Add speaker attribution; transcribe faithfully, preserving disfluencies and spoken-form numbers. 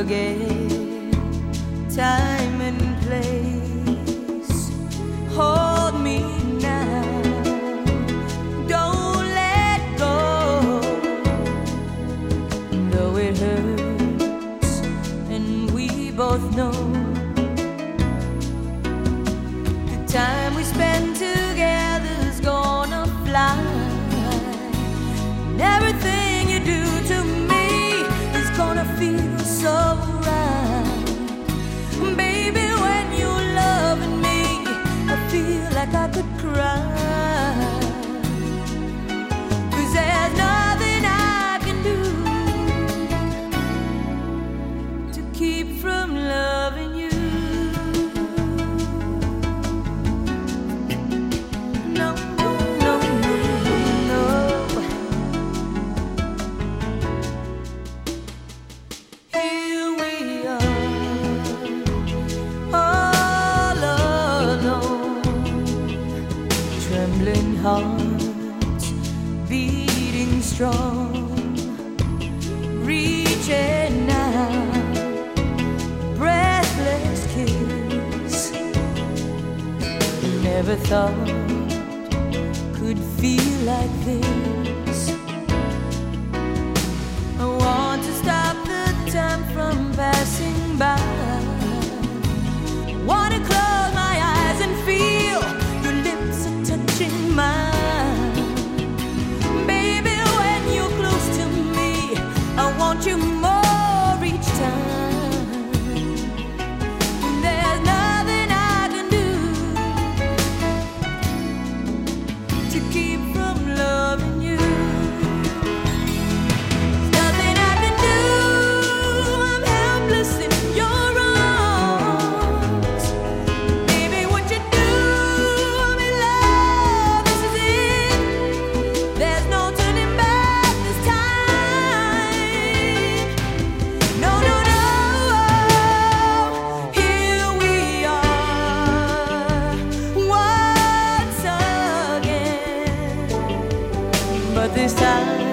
Speaker 1: forget time and place. Hold me now, don't let go. Though it hurts and we both know the time we spend together's gonna fly. And everything you do to me is gonna feel so right. Baby, when you're loving me, I feel like I could cry. 'Cause there's nothing I can do to keep from loving you. No, no, no, no. Here we are, all alone, trembling hearts beating strong, reaching out, breathless kiss. Never thought could feel like this. I want to stop the time from passing by. Want to close my eyes and feel your lips are touching mine. Baby, when you're close to me, I want you more each time. There's nothing I can do to keep from loving you. There's nothing I can do, I'm helpless in your arms. Baby, what you do, I'm in love, this is it. There's no turning back this time. No, no, no. Here we are once again, but this time